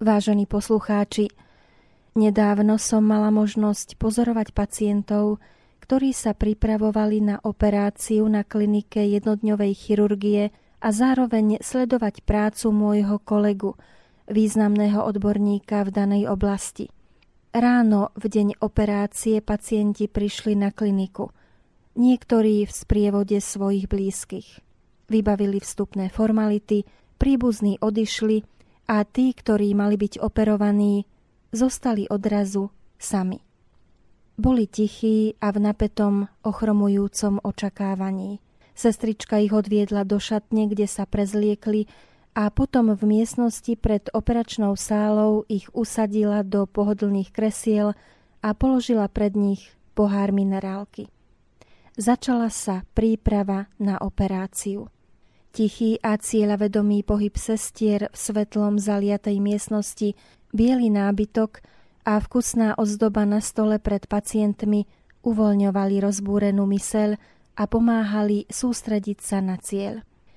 Vážení poslucháči, nedávno som mala možnosť pozorovať pacientov, ktorí sa pripravovali na operáciu na klinike jednodňovej chirurgie a zároveň sledovať prácu môjho kolegu, významného odborníka v danej oblasti. Ráno v deň operácie pacienti prišli na kliniku. Niektorí v sprievode svojich blízkych. Vybavili vstupné formality, príbuzní odišli a tí, ktorí mali byť operovaní, zostali odrazu sami. Boli tichí a v napätom, ochromujúcom očakávaní. Sestrička ich odviedla do šatne, kde sa prezliekli a potom v miestnosti pred operačnou sálou ich usadila do pohodlných kresiel a položila pred nich pohár minerálky. Začala sa príprava na operáciu. Tichý a cieľavedomý pohyb sestier v svetlom zaliatej miestnosti, biely nábytok a vkusná ozdoba na stole pred pacientmi uvoľňovali rozbúrenú myseľ a pomáhali sústrediť sa na cieľ.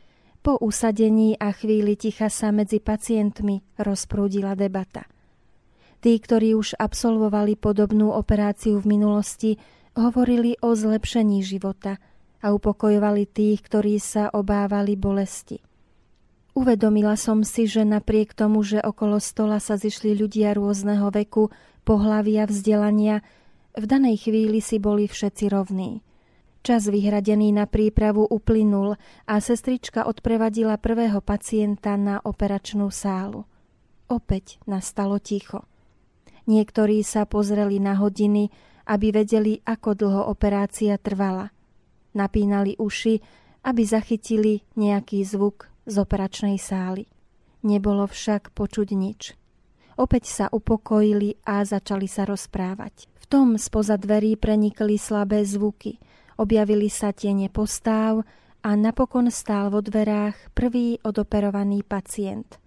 Po usadení a chvíli ticha sa medzi pacientmi rozprúdila debata. Tí, ktorí už absolvovali podobnú operáciu v minulosti, hovorili o zlepšení života a upokojovali tých, ktorí sa obávali bolesti. Uvedomila som si, že napriek tomu, že okolo stola sa zišli ľudia rôzneho veku, pohlavia, vzdelania, v danej chvíli si boli všetci rovní. Čas vyhradený na prípravu uplynul a sestrička odprevadila prvého pacienta na operačnú sálu. Opäť nastalo ticho. Niektorí sa pozreli na hodiny, aby vedeli, ako dlho operácia trvala. Napínali uši, aby zachytili nejaký zvuk z operačnej sály. Nebolo však počuť nič. Opäť sa upokojili a začali sa rozprávať. V tom spoza dverí prenikli slabé zvuky. Objavili sa tiene postáv a napokon stál vo dverách prvý odoperovaný pacient.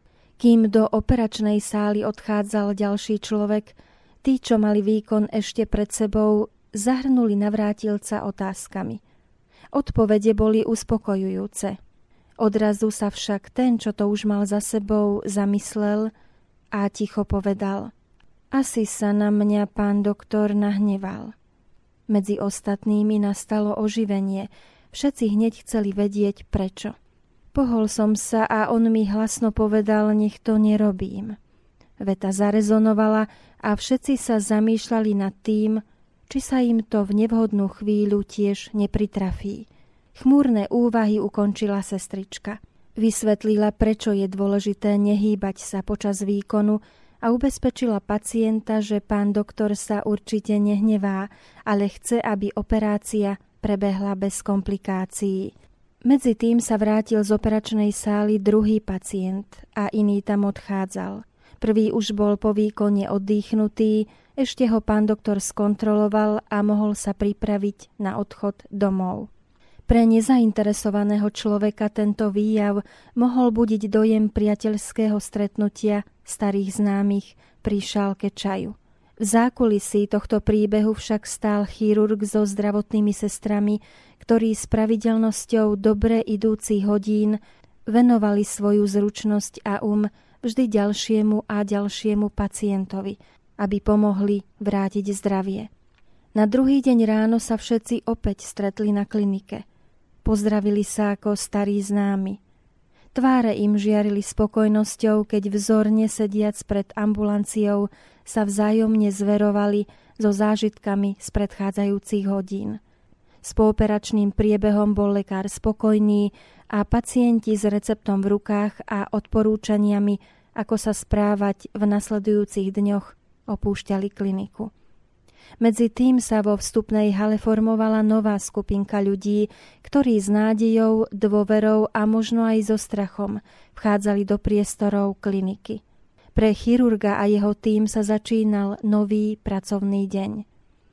Kým do operačnej sály odchádzal ďalší človek, tí, čo mali výkon ešte pred sebou, zahrnuli navrátilca otázkami. Odpovede boli uspokojujúce. Odrazu sa však ten, čo to už mal za sebou, zamyslel a ticho povedal: Asi sa na mňa pán doktor nahneval. Medzi ostatnými nastalo oživenie. Všetci hneď chceli vedieť prečo. Pohol som sa a on mi hlasno povedal: nech to nerobím. Veta zarezonovala a všetci sa zamýšľali nad tým, či sa im to v nevhodnú chvíľu tiež nepritrafí. Chmúrne úvahy ukončila sestrička. Vysvetlila, prečo je dôležité nehýbať sa počas výkonu a ubezpečila pacienta, že pán doktor sa určite nehnevá, ale chce, aby operácia prebehla bez komplikácií. Medzi tým sa vrátil z operačnej sály druhý pacient a iný tam odchádzal. Prvý už bol po výkone oddychnutý, ešte ho pán doktor skontroloval a mohol sa pripraviť na odchod domov. Pre nezainteresovaného človeka tento výjav mohol budiť dojem priateľského stretnutia starých známych pri šálke čaju. V zákulisí tohto príbehu však stál chirurg so zdravotnými sestrami, ktorí s pravidelnosťou dobre idúcich hodín venovali svoju zručnosť a vždy ďalšiemu a ďalšiemu pacientovi, aby pomohli vrátiť zdravie. Na druhý deň ráno sa všetci opäť stretli na klinike. Pozdravili sa ako starí známi. Tváre im žiarili spokojnosťou, keď vzorne sediac pred ambulanciou sa vzájomne zverovali so zážitkami z predchádzajúcich hodín. S pooperačným priebehom bol lekár spokojný a pacienti s receptom v rukách a odporúčaniami, ako sa správať v nasledujúcich dňoch, opúšťali kliniku. Medzi tým sa vo vstupnej hale formovala nová skupinka ľudí, ktorí s nádejou, dôverou a možno aj so strachom vchádzali do priestorov kliniky. Pre chirurga a jeho tím sa začínal nový pracovný deň.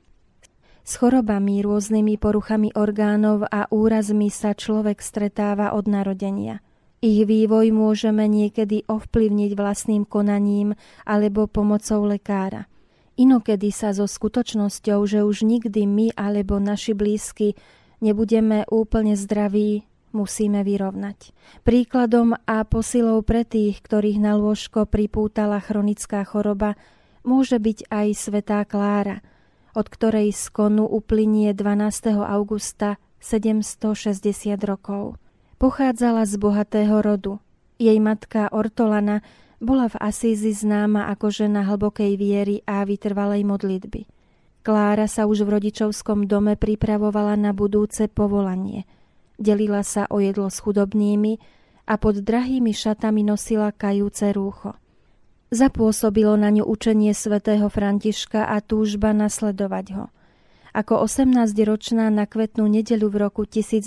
S chorobami, rôznymi poruchami orgánov a úrazmi sa človek stretáva od narodenia. Ich vývoj môžeme niekedy ovplyvniť vlastným konaním alebo pomocou lekára. Inokedy sa so skutočnosťou, že už nikdy my alebo naši blízky nebudeme úplne zdraví, musíme vyrovnať. Príkladom a posilou pre tých, ktorých na lôžko pripútala chronická choroba, môže byť aj svätá Klára, od ktorej z konu uplynie 12. augusta 760 rokov. Pochádzala z bohatého rodu. Jej matka Ortolana bola v Asízi známa ako žena hlbokej viery a vytrvalej modlitby. Klára sa už v rodičovskom dome pripravovala na budúce povolanie. Delila sa o jedlo s chudobnými a pod drahými šatami nosila kajúce rúcho. Zapôsobilo na ňu učenie svätého Františka a túžba nasledovať ho. Ako 18-ročná na kvetnú nedeľu v roku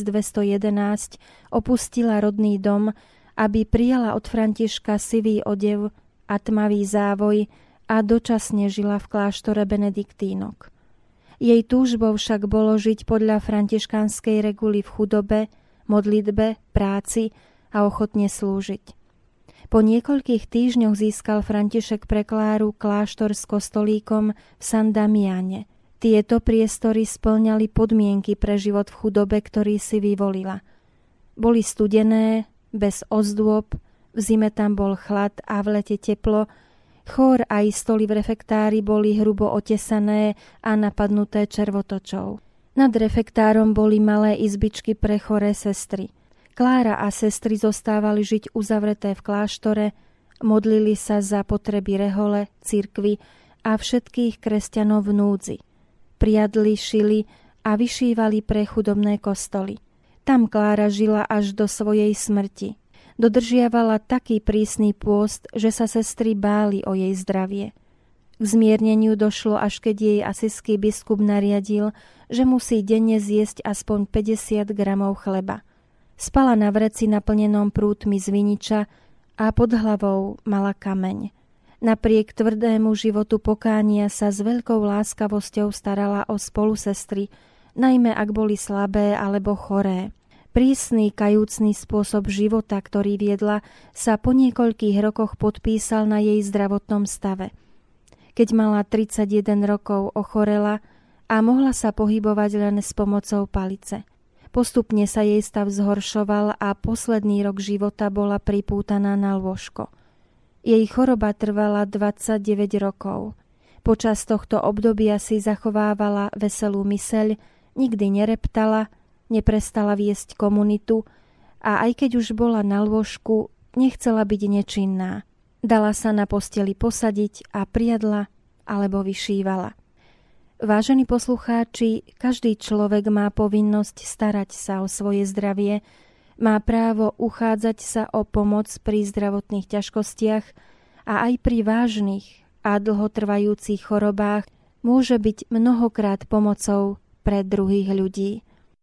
1211 opustila rodný dom, aby prijala od Františka sivý odev a tmavý závoj a dočasne žila v kláštore benediktínok. Jej túžbou však bolo žiť podľa františkánskej reguly v chudobe, modlitbe, práci a ochotne slúžiť. Po niekoľkých týždňoch získal František pre Kláru kláštor s kostolíkom v San Damiane. Tieto priestory spĺňali podmienky pre život v chudobe, ktorý si vyvolila. Boli studené, bez ozdôb, v zime tam bol chlad a v lete teplo. Chór aj stoly v refektári boli hrubo otesané a napadnuté červotočou. Nad refektárom boli malé izbičky pre choré sestry. Klára a sestry zostávali žiť uzavreté v kláštore, modlili sa za potreby rehole, cirkvi a všetkých kresťanov v núdzi. Priadli, šili a vyšívali pre chudobné kostoly. Tam Klára žila až do svojej smrti. Dodržiavala taký prísny pôst, že sa sestry báli o jej zdravie. K zmierneniu došlo, až keď jej asijský biskup nariadil, že musí denne zjesť aspoň 50 gramov chleba. Spala na vreci naplnenom prútmi z viniča a pod hlavou mala kameň. Napriek tvrdému životu pokánia sa s veľkou láskavosťou starala o spolusestry, najmä ak boli slabé alebo choré. Prísny, kajúcny spôsob života, ktorý viedla, sa po niekoľkých rokoch podpísal na jej zdravotnom stave. Keď mala 31 rokov, ochorela a mohla sa pohybovať len s pomocou palice. Postupne sa jej stav zhoršoval a posledný rok života bola pripútaná na lôžko. Jej choroba trvala 29 rokov. Počas tohto obdobia si zachovávala veselú myseľ, nikdy nereptala, neprestala viesť komunitu a aj keď už bola na lôžku, nechcela byť nečinná. Dala sa na posteli posadiť a priadla alebo vyšívala. Vážení poslucháči, každý človek má povinnosť starať sa o svoje zdravie, má právo uchádzať sa o pomoc pri zdravotných ťažkostiach a aj pri vážnych a dlhotrvajúcich chorobách môže byť mnohokrát pomocou pre druhých ľudí.